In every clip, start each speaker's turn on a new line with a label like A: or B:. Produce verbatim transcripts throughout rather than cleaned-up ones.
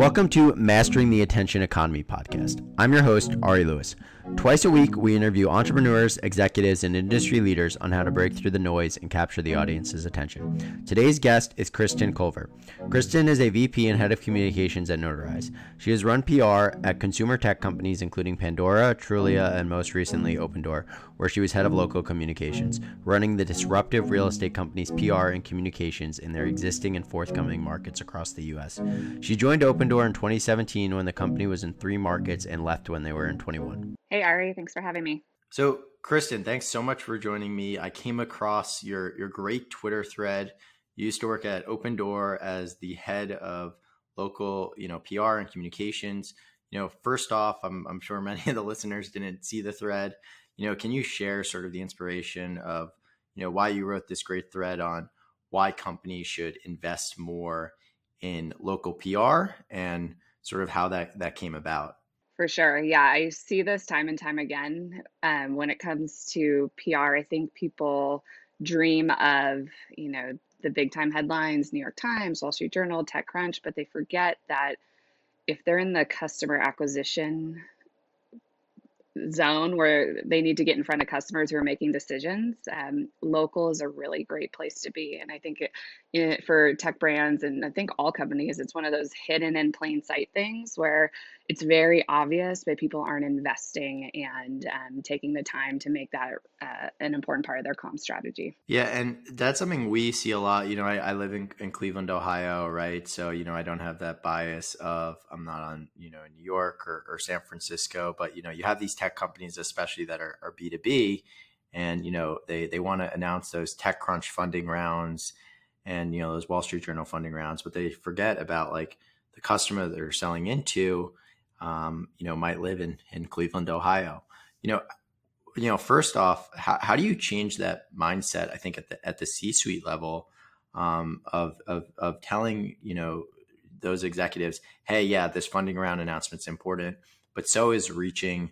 A: Welcome to Mastering the Attention Economy podcast. I'm your host, Ari Lewis. Twice a week, we interview entrepreneurs, executives, and industry leaders on how to break through the noise and capture the audience's attention. Today's guest is Kristen Culver. Kristen is a V P and head of communications at Notarize. She has run P R at consumer tech companies including Pandora, Trulia, and most recently Opendoor, where she was head of local communications, running the disruptive real estate company's P R and communications in their existing and forthcoming markets across the U S. She joined Opendoor in twenty seventeen when the company was in three markets and left when they were in twenty-one.
B: Hey, Ari, thanks for having me.
A: So, Kristen, thanks so much for joining me. I came across your, your great Twitter thread. You used to work at Opendoor as the head of local, you know, P R and communications. You know, first off, I'm, I'm sure many of the listeners didn't see the thread. You know, can you share sort of the inspiration of, you know, why you wrote this great thread on why companies should invest more in local P R and sort of how that, that came about?
B: For sure. Yeah, I see this time and time again. Um, when it comes to P R, I think people dream of, you know, the big time headlines, New York Times, Wall Street Journal, TechCrunch, but they forget that if they're in the customer acquisition zone where they need to get in front of customers who are making decisions, um, local is a really great place to be. And I think it, it, for tech brands, and I think all companies, it's one of those hidden in plain sight things where it's very obvious, but people aren't investing and um, taking the time to make that uh, an important part of their comm strategy.
A: Yeah, and that's something we see a lot. You know, I, I live in, in Cleveland, Ohio, right? So, you know, I don't have that bias of I'm not on, you know, New York or, or San Francisco, but, you know, you have these tech companies, especially that are, are B two B, and, you know, they, they want to announce those TechCrunch funding rounds and, you know, those Wall Street Journal funding rounds, but they forget about like the customer that they're selling into, um, you know, might live in, in Cleveland, Ohio. You know, you know, first off, how, how do you change that mindset? I think at the at the C-suite level, um, of of of telling, you know, those executives, hey, yeah, this funding round announcement's important, but so is reaching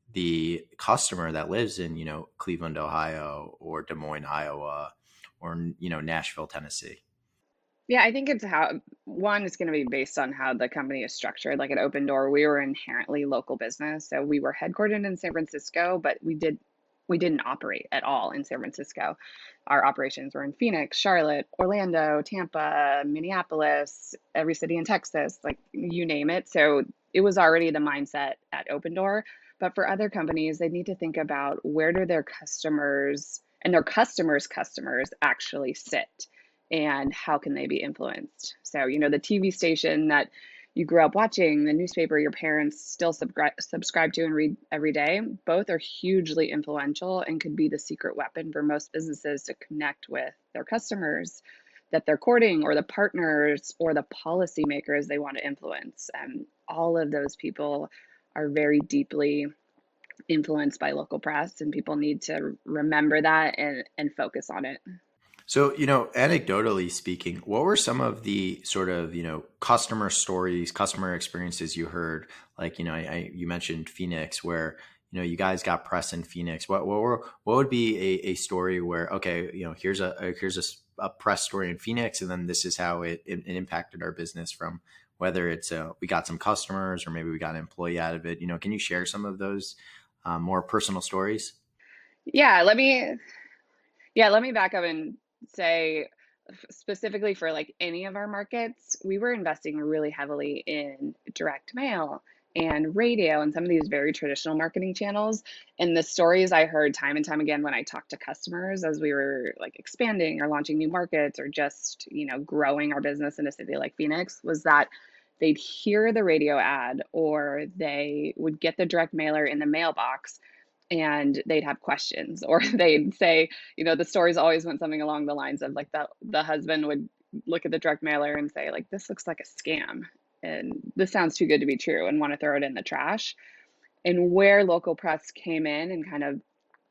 A: the customer that lives in, you know, Cleveland, Ohio, or Des Moines, Iowa, or, you know, Nashville, Tennessee.
B: Yeah, I think it's how, one, it's going to be based on how the company is structured. Like at Opendoor, we were inherently local business. So we were headquartered in San Francisco, but we did we didn't operate at all in San Francisco. Our operations were in Phoenix, Charlotte, Orlando, Tampa, Minneapolis, every city in Texas, like you name it. So it was already the mindset at Opendoor. But for other companies, they need to think about where do their customers and their customers' customers actually sit, and how can they be influenced? So, you know, the T V station that you grew up watching, the newspaper your parents still subscribe subscribe to and read every day, both are hugely influential and could be the secret weapon for most businesses to connect with their customers that they're courting, or the partners or the policymakers they want to influence. And all of those people are very deeply influenced by local press, and people need to remember that and, and focus on it.
A: So, you know, anecdotally speaking, what were some of the sort of, you know, customer stories, customer experiences you heard? Like, you know, I, I you mentioned Phoenix, where, you know, you guys got press in Phoenix. What what were what would be a, a story where, okay, you know, here's a, a here's a, a press story in Phoenix, and then this is how it, it, it impacted our business, from whether it's uh, we got some customers or maybe we got an employee out of it. You know, can you share some of those um, more personal stories?
B: Yeah, let me yeah, let me back up and say specifically for like any of our markets, we were investing really heavily in direct mail and radio and some of these very traditional marketing channels. And the stories I heard time and time again when I talked to customers as we were like expanding or launching new markets or just, you know, growing our business in a city like Phoenix was that they'd hear the radio ad or they would get the direct mailer in the mailbox and they'd have questions, or they'd say, you know, the stories always went something along the lines of like the, the husband would look at the direct mailer and say, like, this looks like a scam and this sounds too good to be true, and want to throw it in the trash. And where local press came in and kind of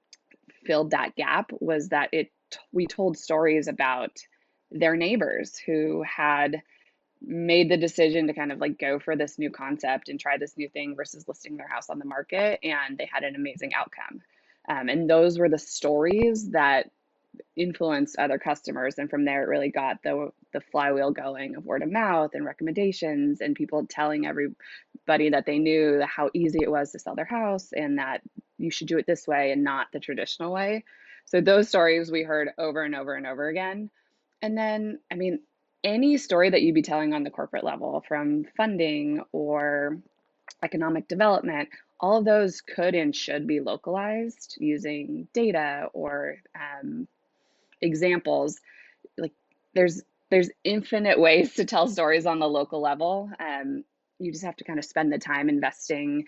B: filled that gap was that it we told stories about their neighbors who had made the decision to kind of like go for this new concept and try this new thing versus listing their house on the market, and they had an amazing outcome. Um, and those were the stories that influenced other customers. And from there, it really got the the flywheel going of word of mouth and recommendations and people telling everybody that they knew how easy it was to sell their house and that you should do it this way and not the traditional way. So those stories we heard over and over and over again. And then, I mean, any story that you'd be telling on the corporate level, from funding or economic development, all of those could and should be localized using data or um, examples. Like there's there's infinite ways to tell stories on the local level. Um, you just have to kind of spend the time investing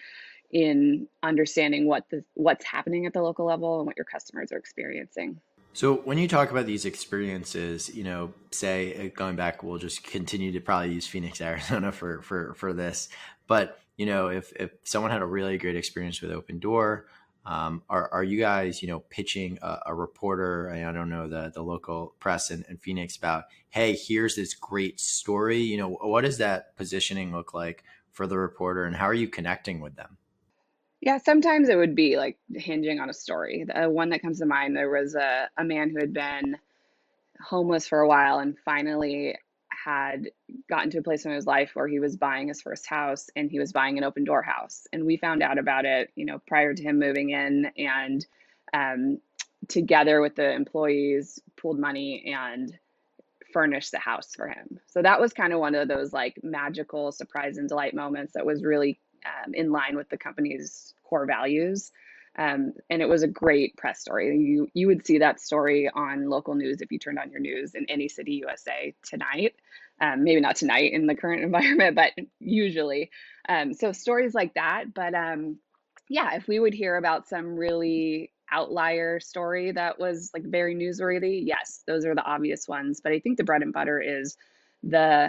B: in understanding what the what's happening at the local level and what your customers are experiencing.
A: So when you talk about these experiences, you know, say going back, we'll just continue to probably use Phoenix, Arizona for for for this. But you know, if if someone had a really great experience with Opendoor, um, are are you guys, you know, pitching a, a reporter? I don't know the the local press in, in Phoenix about, hey, here's this great story. You know, what does that positioning look like for the reporter, and how are you connecting with them?
B: Yeah, sometimes it would be like hinging on a story. The one that comes to mind, there was a, a man who had been homeless for a while and finally had gotten to a place in his life where he was buying his first house and he was buying an Opendoor house. And we found out about it, you know, prior to him moving in, and um, together with the employees pooled money and furnished the house for him. So that was kind of one of those like magical surprise and delight moments that was really um, in line with the company's core values. Um, and it was a great press story. You you would see that story on local news if you turned on your news in any city U S A tonight. Um, maybe not tonight in the current environment, but usually. Um, so stories like that. But um, yeah, if we would hear about some really outlier story that was like very newsworthy, yes, those are the obvious ones. But I think the bread and butter is the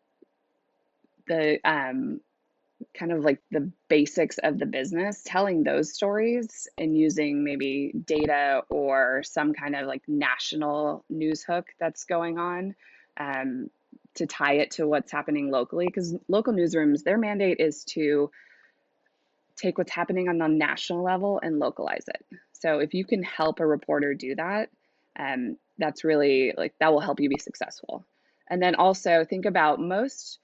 B: the um, kind of like the basics of the business, telling those stories and using maybe data or some kind of like national news hook that's going on um, to tie it to what's happening locally. Because local newsrooms, their mandate is to take what's happening on the national level and localize it. So if you can help a reporter do that, um, that's really like that will help you be successful. And then also think about most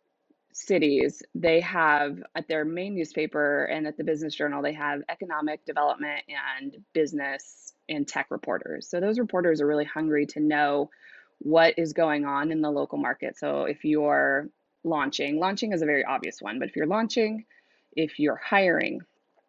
B: cities, they have at their main newspaper and at the Business Journal, they have economic development and business and tech reporters. So those reporters are really hungry to know what is going on in the local market. So if you're launching, launching is a very obvious one, but if you're launching, if you're hiring,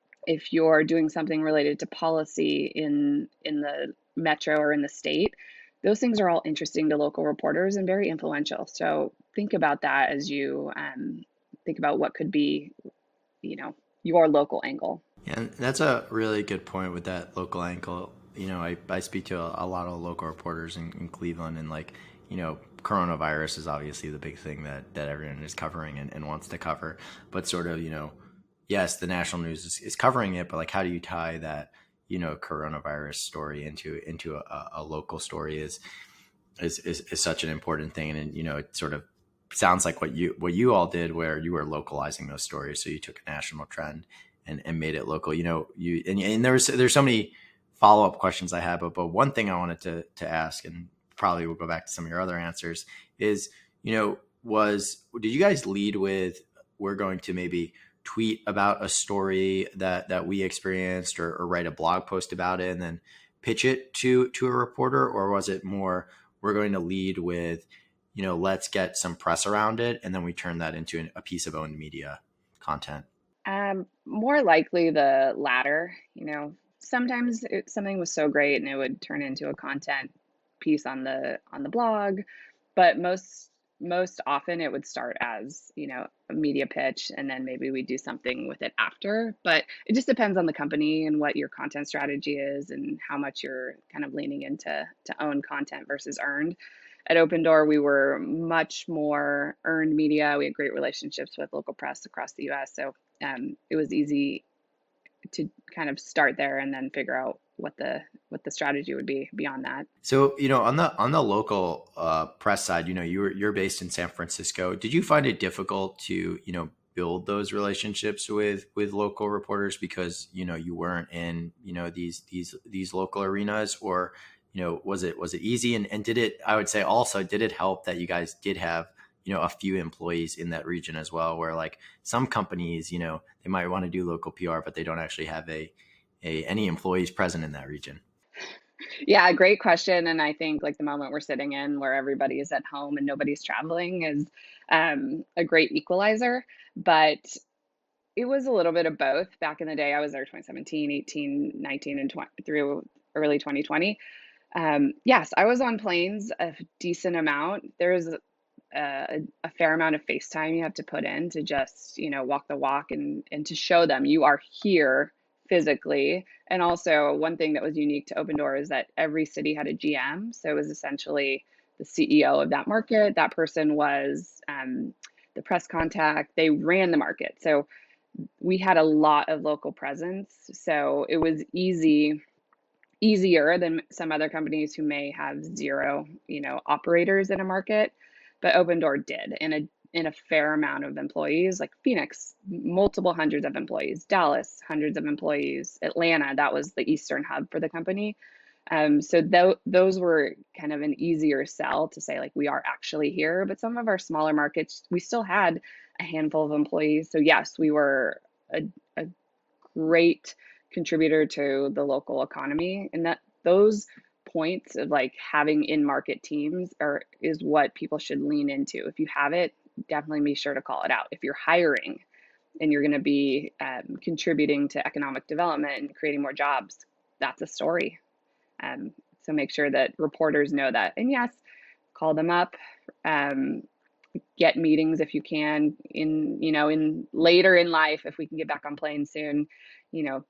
B: if you're doing something related to policy in in the metro or in the state, those things are all interesting to local reporters and very influential. So think about that as you um, think about what could be, you know, your local angle.
A: Yeah, and that's a really good point with that local angle. You know, I, I speak to a, a lot of local reporters in, in Cleveland, and like, you know, coronavirus is obviously the big thing that, that everyone is covering and, and wants to cover. But sort of, you know, yes, the national news is, is covering it, but like, how do you tie that, you know, coronavirus story into into a, a local story is, is is is such an important thing. And, you know, it sort of sounds like what you what you all did, where you were localizing those stories. So you took a national trend and, and made it local. You know, you and, and there's there's so many follow up questions I had, but but one thing I wanted to to ask, and probably we'll go back to some of your other answers, is, you know, was did you guys lead with, we're going to maybe tweet about a story that that we experienced, or, or write a blog post about it and then pitch it to to a reporter? Or was it more, we're going to lead with, you know, let's get some press around it and then we turn that into a piece of owned media content?
B: Um, more likely the latter. You know, sometimes it, something was so great and it would turn into a content piece on the on the blog, but most most often it would start as, you know, a media pitch and then maybe we do something with it after. But it just depends on the company and what your content strategy is and how much you're kind of leaning into to own content versus earned. At Opendoor, we were much more earned media. We had great relationships with local press across the U S. So um, it was easy to kind of start there and then figure out what the what the strategy would be beyond that.
A: So, you know, on the on the local uh, press side, you know, you're you're based in San Francisco. Did you find it difficult to, you know, build those relationships with with local reporters because, you know, you weren't in, you know, these these these local arenas? Or you know, was it was it easy? And and did it? I would say also, did it help that you guys did have, you know, a few employees in that region as well, where like some companies, you know, they might want to do local P R, but they don't actually have a, a any employees present in that region.
B: Yeah, great question. And I think like the moment we're sitting in where everybody is at home and nobody's traveling is um, a great equalizer. But it was a little bit of both. Back in the day, I was there twenty seventeen, eighteen, nineteen, and twenty through early twenty twenty. Um, yes, I was on planes a decent amount. There's a, a, a fair amount of FaceTime you have to put in to just, you know, walk the walk and and to show them you are here physically. And also, one thing that was unique to Open Door is that every city had a G M, so it was essentially the C E O of that market. That person was um, the press contact. They ran the market, so we had a lot of local presence. So it was easy easier than some other companies who may have zero, you know, operators in a market, but Open Door did in a in a fair amount of employees, like Phoenix, multiple hundreds of employees, Dallas, hundreds of employees, Atlanta, that was the eastern hub for the company. Um, so th- those were kind of an easier sell to say, like, we are actually here. But some of our smaller markets, we still had a handful of employees. So yes, we were a, a great contributor to the local economy, and that those points of like having in-market teams are is what people should lean into. If you have it, definitely be sure to call it out. If you're hiring and you're going to be um, contributing to economic development and creating more jobs, that's a story. Um, so make sure that reporters know that. And yes, call them up. Um, get meetings if you can in, you know, in later in life, if we can get back on planes soon, you know,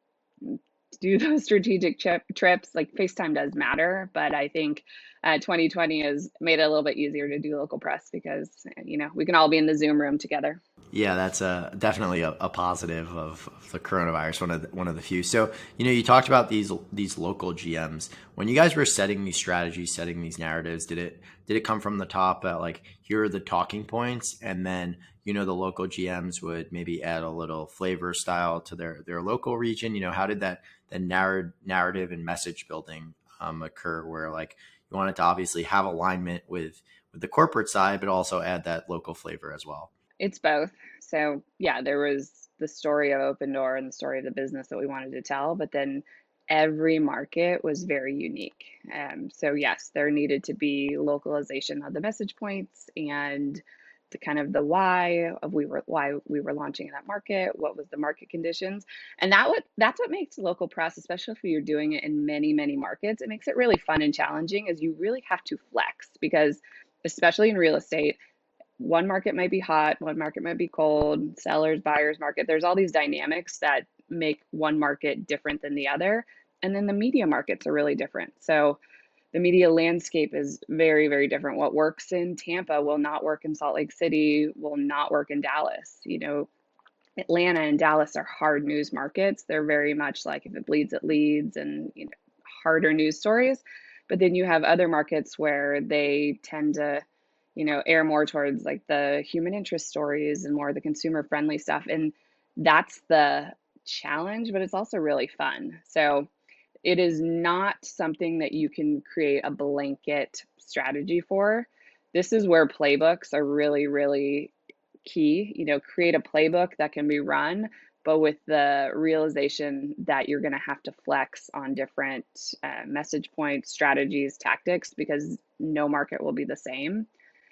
B: do those strategic chip, trips. Like FaceTime does matter, but I think uh, twenty twenty has made it a little bit easier to do local press because, you know, we can all be in the Zoom room together.
A: Yeah, that's a, definitely a, a positive of, of the coronavirus. One of the, one of the few. So, you know, you talked about these these local G Ms. When you guys were setting these strategies, setting these narratives, did it did it come from the top at like, here are the talking points, and then, you know, the local G Ms would maybe add a little flavor style to their their local region? You know, how did that the narrative narrative and message building um, occur, where like you wanted to obviously have alignment with with the corporate side, but also add that local flavor as well?
B: It's both. So yeah, there was the story of Open Door and the story of the business that we wanted to tell, but then every market was very unique. Um, so yes, there needed to be localization of the message points and the kind of the why of we were why we were launching in that market, what was the market conditions, and that what that's what makes local press, especially if you're doing it in many many markets, it makes it really fun and challenging. Is you really have to flex because, especially in real estate, one market might be hot, one market might be cold, sellers, buyers market. There's all these dynamics that make one market different than the other. And then the media markets are really different. So the media landscape is very, very different. What works in Tampa will not work in Salt Lake City, will not work in Dallas. You know, Atlanta and Dallas are hard news markets. They're very much like if it bleeds, it leads, and, you know, harder news stories. But then you have other markets where they tend to, you know, air more towards like the human interest stories and more the consumer friendly stuff. And that's the challenge, but it's also really fun. So it is not something that you can create a blanket strategy for. This is where playbooks are really, really key. You know, create a playbook that can be run, but with the realization that you're going to have to flex on different uh, message points, strategies, tactics, because no market will be the same.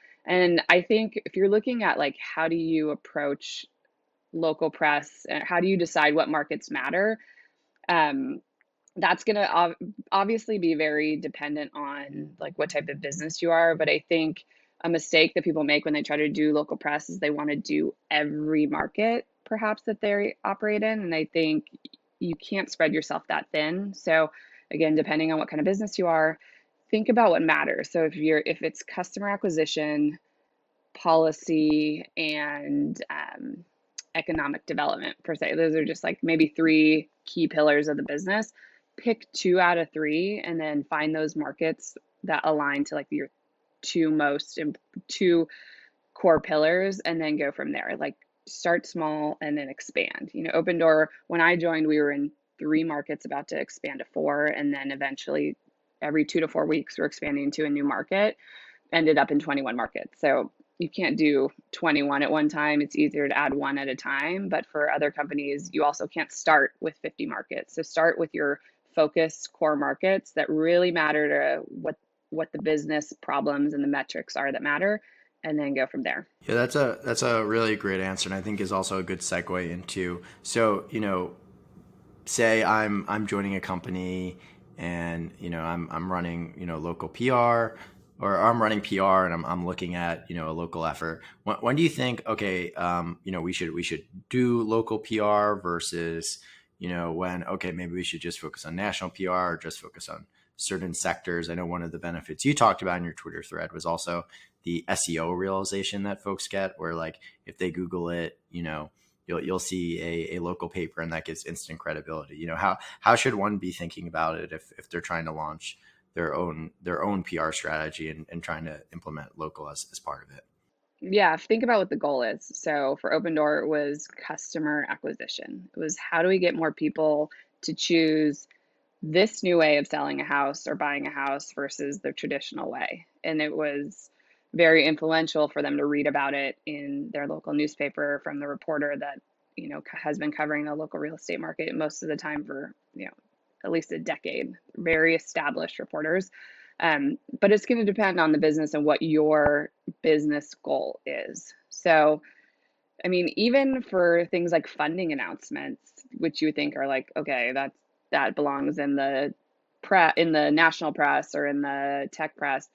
B: And I think if you're looking at like, how do you approach local press and how do you decide what markets matter? Um, that's going to ov- obviously be very dependent on like what type of business you are. But I think a mistake that people make when they try to do local press is they want to do every market perhaps that they operate in. And I think you can't spread yourself that thin. So again, depending on what kind of business you are, think about what matters. So if you're if it's customer acquisition, policy, and um, economic development per se, those are just like maybe three key pillars of the business. Pick two out of three and then find those markets that align to like your two most two core pillars and then go from there. Like start small and then expand. You know, Open Door, when I joined, we were in three markets about to expand to four, and then eventually every two to four weeks, we're expanding to a new market, ended up in twenty-one markets. So you can't do twenty-one at one time. It's easier to add one at a time. But for other companies, you also can't start with fifty markets. So start with your focus core markets that really matter to what what the business problems and the metrics are that matter, and then go from there.
A: Yeah, that's a that's a really great answer, and I think is also a good segue into, so you know, say I'm I'm joining a company, and you know I'm I'm running you know local P R, or I'm running P R, and I'm I'm looking at you know a local effort. When, when do you think, okay, um, you know we should we should do local P R versus you know when, okay, maybe we should just focus on national P R or just focus on certain sectors? I know one of the benefits you talked about in your Twitter thread was also the S E O realization that folks get, where like if they Google it, you know, you'll you'll see a, a local paper, and that gives instant credibility. You know, how how should one be thinking about it if, if they're trying to launch their own their own P R strategy and, and trying to implement local as, as part of it?
B: Yeah, think about what the goal is. So for Opendoor, it was customer acquisition. It was how do we get more people to choose this new way of selling a house or buying a house versus the traditional way. And it was very influential for them to read about it in their local newspaper from the reporter that, you know, has been covering the local real estate market most of the time for, you know, at least a decade, very established reporters. Um, but it's going to depend on the business and what your business goal is. So, I mean, even for things like funding announcements, which you think are like, okay, that's that belongs in the pre in the national press or in the tech press.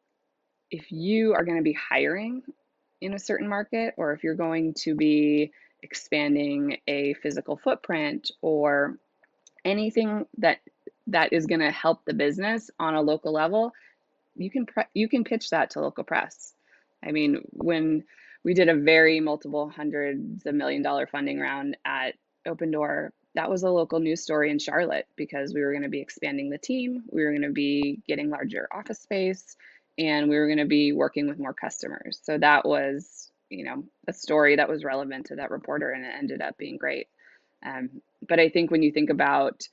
B: If you are going to be hiring in a certain market, or if you're going to be expanding a physical footprint or anything that that is going to help the business on a local level, you can pre- you can pitch that to local press. I mean, when we did a very multiple hundreds of million dollar funding round at Opendoor, that was a local news story in Charlotte because we were going to be expanding the team, we were going to be getting larger office space, and we were going to be working with more customers. So that was, you know, a story that was relevant to that reporter, and it ended up being great. Um, but I think when you think about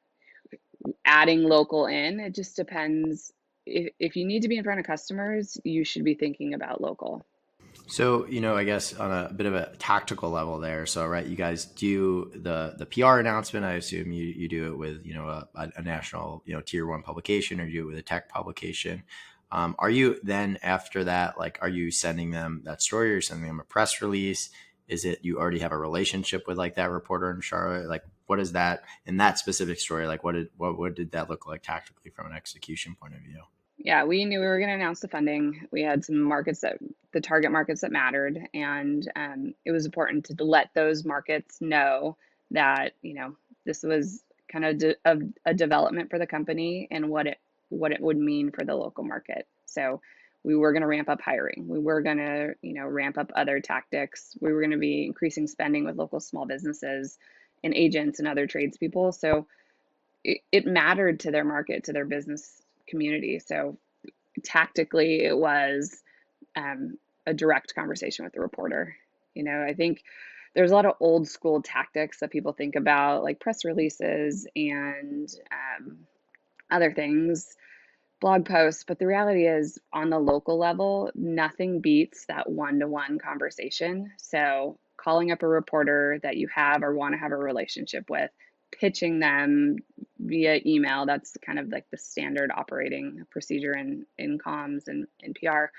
B: adding local in, it just depends. If, if you need to be in front of customers, you should be thinking about local.
A: So, you know, I guess on a bit of a tactical level there. So, right, you guys do the the P R announcement. I assume you, you do it with, you know, a, a national, you know, tier one publication, or you do it with a tech publication. Um, are you then after that, like, are you sending them that story, or you're sending them a press release? Is it you already have a relationship with like that reporter in Charlotte? Like, what is that in that specific story? Like, what did what what did that look like tactically from an execution point of view?
B: Yeah, we knew we were going to announce the funding. We had some markets that the target markets that mattered, and um, it was important to let those markets know that, you know, this was kind of de- a, a development for the company and what it what it would mean for the local market. So we were going to ramp up hiring. We were going to, you know, ramp up other tactics. We were going to be increasing spending with local small businesses and agents and other tradespeople. So it, it mattered to their market, to their business community. So tactically, it was um, a direct conversation with the reporter. You know, I think there's a lot of old school tactics that people think about, like press releases and um, other things, blog posts. But the reality is, on the local level, nothing beats that one to one conversation. So, calling up a reporter that you have or want to have a relationship with, pitching them via email. That's kind of like the standard operating procedure in, in comms and in P R.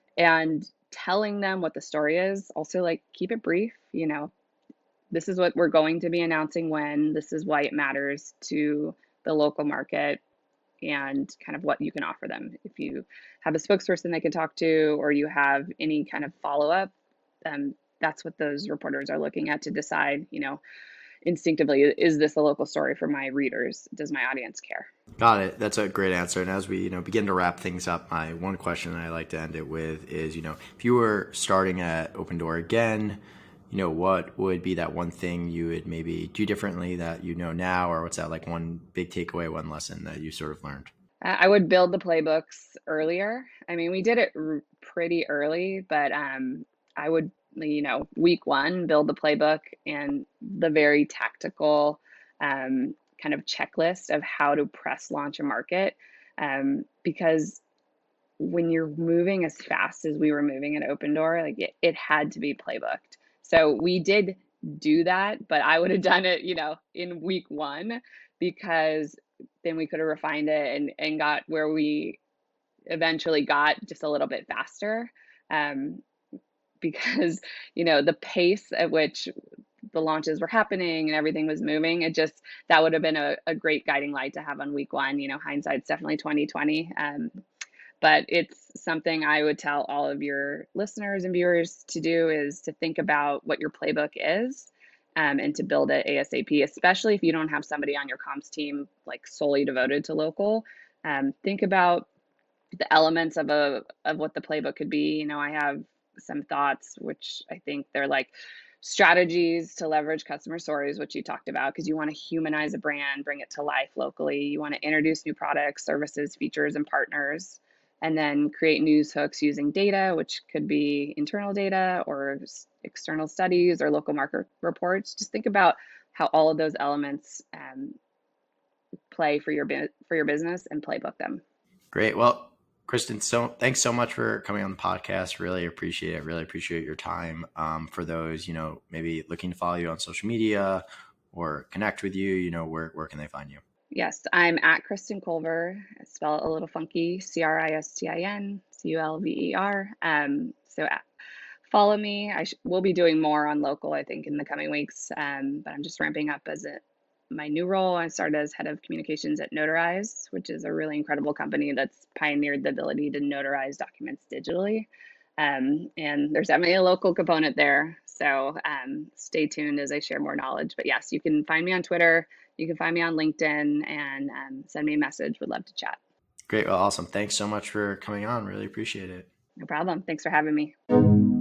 B: And telling them what the story is. Also, like, keep it brief. You know, this is what we're going to be announcing when, this is why it matters to the local market, and kind of what you can offer them. If you have a spokesperson they can talk to, or you have any kind of follow up, um, that's what those reporters are looking at to decide, you know, instinctively, is this a local story for my readers? Does my audience care?
A: Got it. That's a great answer. And as we, you know, begin to wrap things up, my one question that I like to end it with is, you know, if you were starting at Opendoor again, you know, what would be that one thing you would maybe do differently that you know now, or what's that like one big takeaway, one lesson that you sort of learned?
B: Uh, I would build the playbooks earlier. I mean, we did it r- pretty early, but um, I would, you know, week one, build the playbook and the very tactical um, kind of checklist of how to press launch a market. Um, because when you're moving as fast as we were moving at Opendoor, like it, it had to be playbooked. So we did do that, but I would have done it, you know, in week one, because then we could have refined it and, and got where we eventually got just a little bit faster. Um, because, you know, the pace at which the launches were happening and everything was moving, it just, that would have been a, a great guiding light to have on week one. You know, hindsight's definitely twenty twenty. Um, but it's something I would tell all of your listeners and viewers to do, is to think about what your playbook is, um, and to build it ASAP, especially if you don't have somebody on your comms team like solely devoted to local. Um, think about the elements of a of what the playbook could be. You know, I have some thoughts, which I think they're like strategies to leverage customer stories, which you talked about, because you want to humanize a brand, bring it to life locally. You want to introduce new products, services, features, and partners, and then create news hooks using data, which could be internal data or external studies or local market reports. Just think about how all of those elements um, play for your for your business and playbook them.
A: Great. Well, Kristen, so thanks so much for coming on the podcast. Really appreciate it. Really appreciate your time. Um, for those, you know, maybe looking to follow you on social media or connect with you, you know, where, where can they find you?
B: Yes, I'm at Kristin Culver. I spell it a little funky, C R I S T I N C U L V E R. Um, so at, follow me. I sh- we'll be doing more on local, I think, in the coming weeks. Um, but I'm just ramping up as a my new role. I started as head of communications at Notarize, which is a really incredible company that's pioneered the ability to notarize documents digitally. Um, and there's definitely a local component there. So um, stay tuned as I share more knowledge. But yes, you can find me on Twitter. You can find me on LinkedIn, and um, send me a message. Would love to chat.
A: Great. Well, awesome. Thanks so much for coming on. Really appreciate it.
B: No problem. Thanks for having me.